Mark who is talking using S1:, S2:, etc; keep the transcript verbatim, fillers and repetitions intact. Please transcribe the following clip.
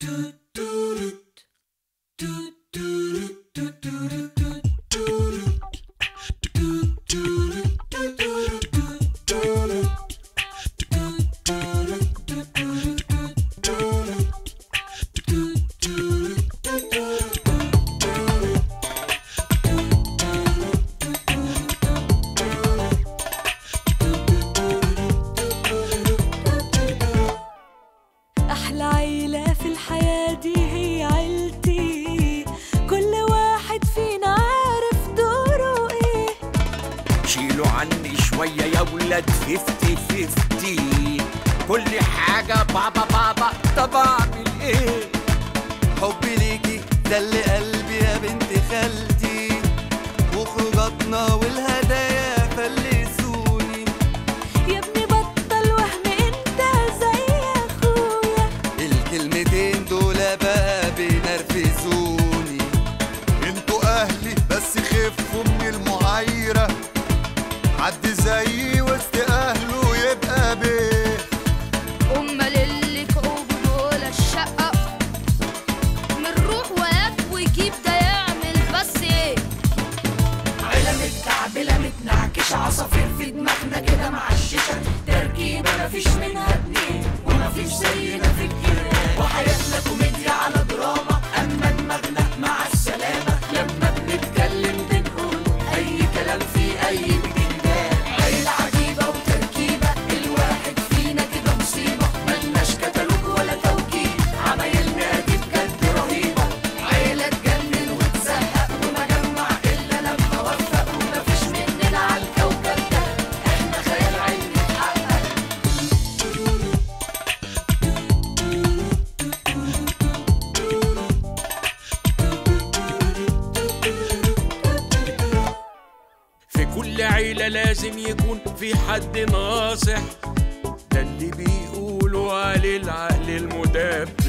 S1: أحلى عيلة في الحياة دي هي عيلتي، كل واحد فينا عارف دوره إيه.
S2: شيلوا عني شوية يا ولاد فيفتي فيفتي، كل حاجة بابا بابا، طب أعمل إيه؟
S3: حبي ليكي ده اللي قلبي يا بنت خالتي، وخروجاتنا والهدايا فلسوني.
S1: يا ابني بطل وهم انت زي اخويا،
S3: الكلمتين دول بقى بينرفزوني.
S4: انتوا اهلي بس خفوا من المعايرة، حد زيي وسط اهله يبقى بيه.
S5: امال اللي كعوبه دول الشقة من روح وياك ويجيب ده يعمل بس ايه؟
S6: عيلة متكعبلة متنعكشة، عصافير في دماغنا كده معششة، تركيبة مفيش منها اتنين ومفيش زينا في الجيران، وحياتنا كوميديا على دراما، أما دماغنا مع السلامة، لما بنتكلم بنقول أي كلام في أي بتنجان. عيلة عجيبة وتركيبة، الواحد فينا كده مصيبة، ملناش كتالوج ولا توكيل، عمايلنا دي بجد رهيبة. عيلة تجنن وتزهق ومجمع إلا لما وفق، ومفيش مننا على الكوكب ده، إحنا خيال علمي اتحقق.
S2: في كل عيلة لازم يكون في حد ناصح، ده اللي بيقولوا عليه العقل المدبر.